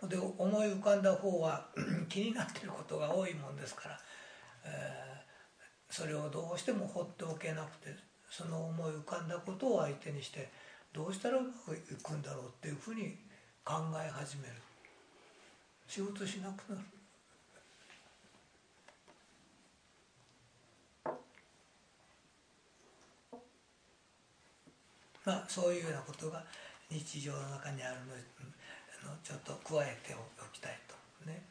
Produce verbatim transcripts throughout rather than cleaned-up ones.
で思い浮かんだ方は気になっていることが多いもんですから、えー、それをどうしても放っておけなくて、その思い浮かんだことを相手にしてどうしたらうまくいくんだろうっていうふうに考え始める。仕事しなくなる。まあそういうようなことが日常の中にあるので、ちょっと加えておきたいとね。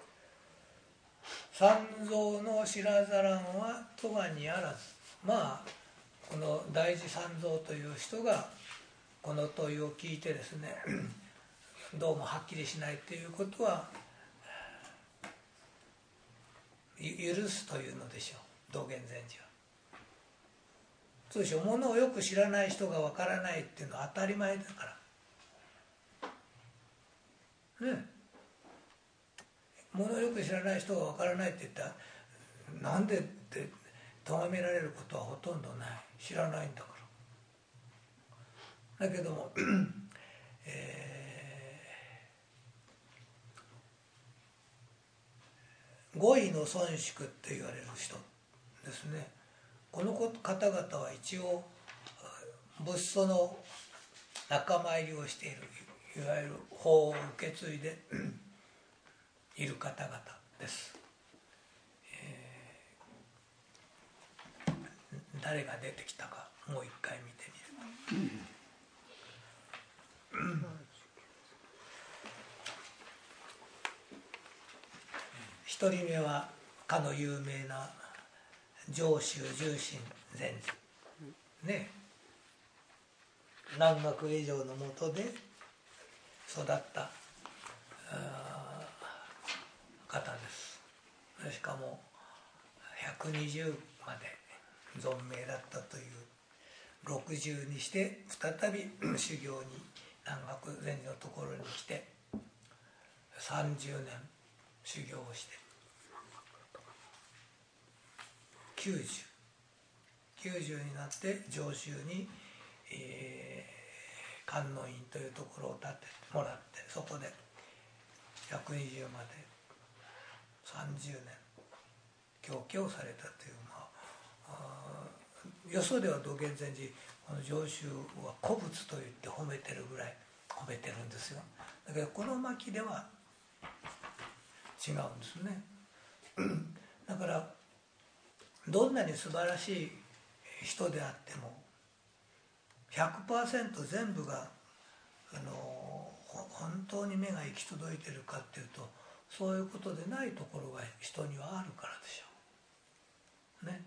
三蔵の知らざらんはとがにあらず。まあこの大事三蔵という人がこの問いを聞いてですねどうもはっきりしないということは許すというのでしょう、道元禅師は。そうでしょう、ものをよく知らない人がわからないっていうのは当たり前だからね。ものをよく知らない人がわからないって言ったら、なんでって咎められることはほとんどない。知らないんだから。だけども、えー、語彙の尊粛って言われる人ですね。この方々は一応仏祖の仲間入りをしている、いわゆる法を受け継いでいる方々です。えー、誰が出てきたかもう一回見てみると、うん、一人目はかの有名な上州重心禅師ね。南学以上の下で育った方です。しかもひゃくにじゅうまで存命だったという。ろくじゅうにして再び修行に南学禅師のところに来てさんじゅうねん修行をしてきゅうじゅう、きゅうじゅうになって上州に、えー、観音院というところを建ててもらって、そこでひゃくにじゅうまでさんじゅうねん教化をされたという、まあ、あよそでは道元禅師この上州は古物と言って褒めてるぐらい褒めてるんですよ。だけどこの巻では違うんですね。だからどんなに素晴らしい人であっても ひゃくパーセント 全部があの本当に目が行き届いてるかっていうと、そういうことでないところが人にはあるからでしょうね。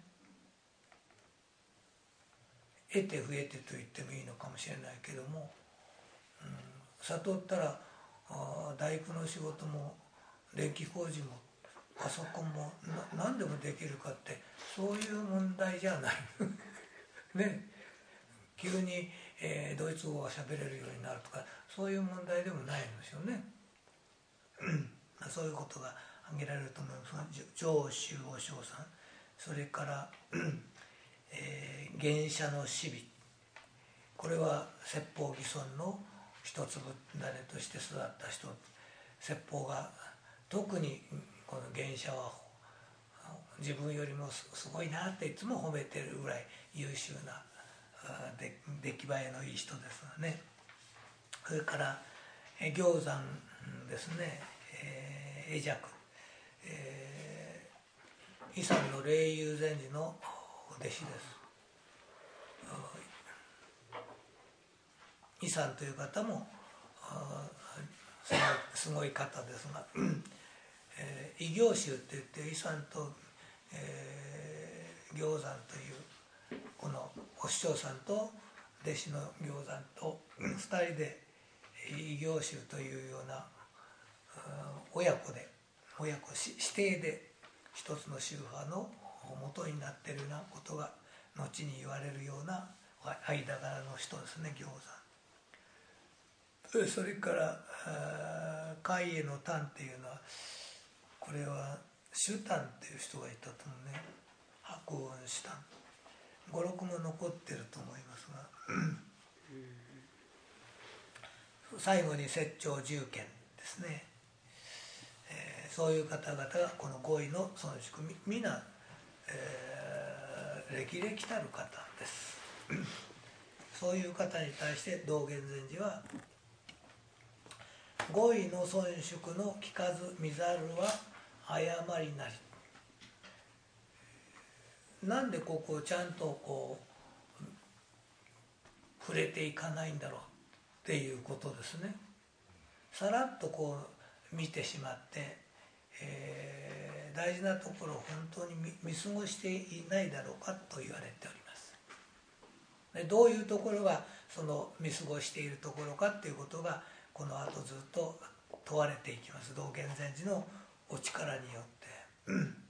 得て増えてと言ってもいいのかもしれないけども、うん、悟ったら大工の仕事も電気工事もパソコンも何でもできるかってそういう問題じゃないね。急に、えー、ドイツ語が喋れるようになるとかそういう問題でもないんですよね。そういうことが挙げられると思います。上州和尚さん、それから、えー、原社の死日、これは説法義尊の一粒種として育った人。説法が特にこの原社は自分よりもすごいなっていつも褒めてるぐらい優秀な出来栄えのいい人ですがね。それから行山ですね、えー、会寂、えー、伊山の霊友禅師の弟子です。伊山という方もすごい、すごい方ですが、えー、異行宗って言って伊山と、えー、行山というこのお師匠さんと弟子の行山とふたりで異行宗というような親子で親子指定で一つの宗派の元になっているようなことが後に言われるような間柄の人ですね、行山。それから海への丹っていうのは、これは朱丹っていう人がいたと思うね。白雲朱丹、語録も残ってると思いますが最後に説長十見ですね。 そういう方々がこの五位の尊宿皆、えー、歴々たる方ですそういう方に対して道元禅師は五位の尊宿の聞かず見ざるは誤りなり。なんでここをちゃんとこう触れていかないんだろうっていうことですね。さらっとこう見てしまって、えー、大事なところを本当に 見, 見過ごしていないだろうかと言われております。でどういうところがその見過ごしているところかっていうことがこの後ずっと問われていきます。道元禅師のお力によって